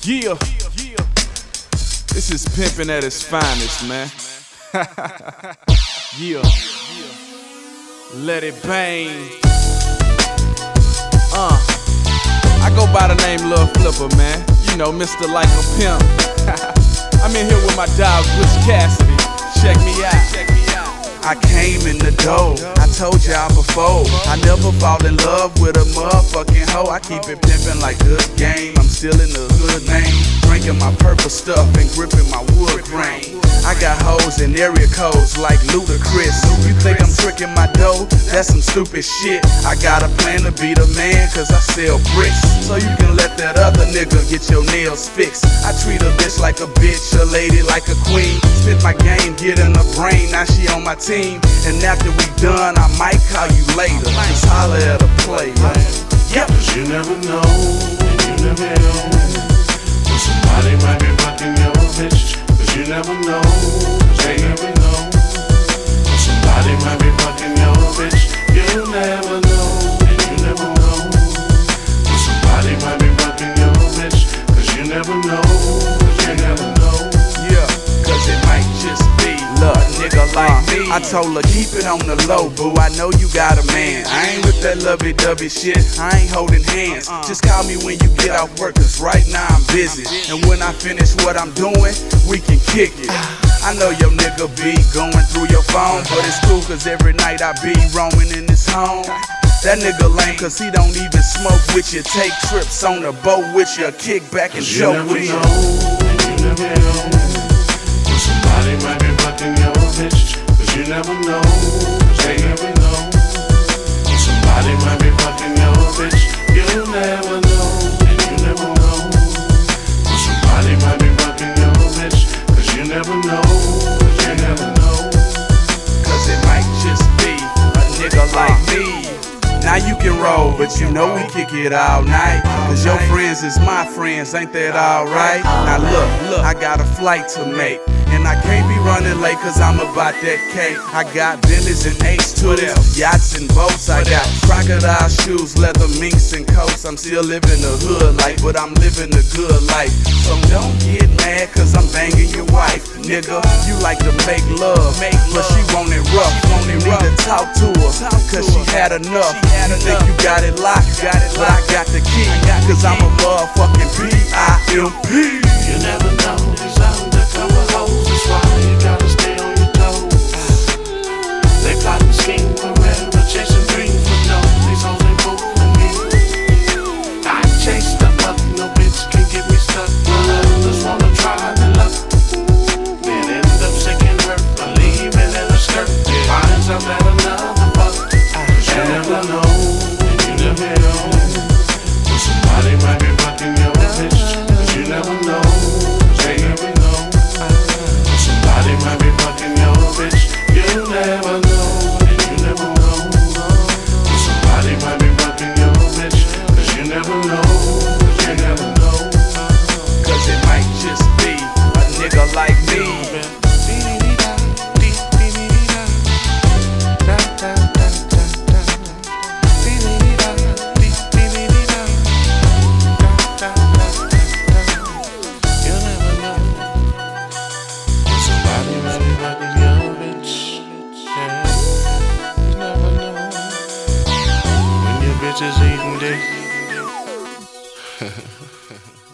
Yeah, this is pimping at its finest, man. Yeah, let it bang. I go by the name Lil Flipper, man. You know, Mr. Like a Pimp. I'm in here with my dog, Butch Cassidy. Check me out. I came in the door, I told y'all before, I never fall in love with a motherfucking hoe. I keep it pimpin' like good game, I'm still in the hood name, drinking my purple stuff and gripping my wood grain. I got hoes in area codes like Ludacris. You think I'm tricking my dough? That's some stupid shit. I got a plan to be the man, cause I sell bricks. So you can let that other nigga get your nails fixed. I treat a bitch like a bitch, a lady like a queen. Spit my game, get in her brain, now she on my team. And after we done, I might call you later. Just holler at a player. Yep. Cause you never know, and you never know, but somebody might be fucking your bitch. Cause you never know, they never know, but somebody might be fucking your bitch. You never know, and you never know, but somebody might be fucking your bitch. Cause you never know, you never know. Yeah, cause it might just be a nigga like me. I told her keep it on the low, boo, I know you got a man. I ain't with that lovey-dovey shit, I ain't holding hands. Just call me when you get off work, cause right now I'm busy. And when I finish what I'm doing, we can kick it. I know your nigga be going through your phone, but it's cool cause every night I be roaming in this home. That nigga lame cause he don't even smoke with you, take trips on the boat with you, kick back and show with you. You never know, but somebody might be fucking your bitch. Cause you never know, they never know, but somebody might be fucking your bitch. You never know, and you never know, but somebody might be fucking your bitch. Cause you never know, you never know. Cause it might just be a nigga like me. Now you can roll, but you know we kick it all night. Cause your friends is my friends, ain't that alright? Now look, I got a flight to make, and I can't be running late cause I'm about that cake. I got Bentleys and H2s, yachts and boats. I got crocodile shoes, leather minks and coats. I'm still living the hood life, but I'm living the good life. So don't get mad cause I'm banging your wife. Nigga, you like to make love, but she want it rough. Need to talk to her, cause she had enough. You think you got it locked, but I got the key. Cause I'm a motherfucking P.I.M.P. You never know, these undercover hoes, that's why you gotta stay on your toes. They plot and scheme forever, chasing dreams, but no, these hoes ain't fooling me. I chase them up, no bitch can get me stuck. Others wanna try their luck, then end up sinking her, or leaving in a skirt. Finds out that another fuck. Cause you never know, and you never know, but somebody might be fucking your bitch. Cause you never know, they never know, but somebody might be fucking your bitch. You never know, and you never know, but somebody might be fucking your bitch. Cause you never know, you never know. Cause it might just be a nigga like me. Bitches eating dick.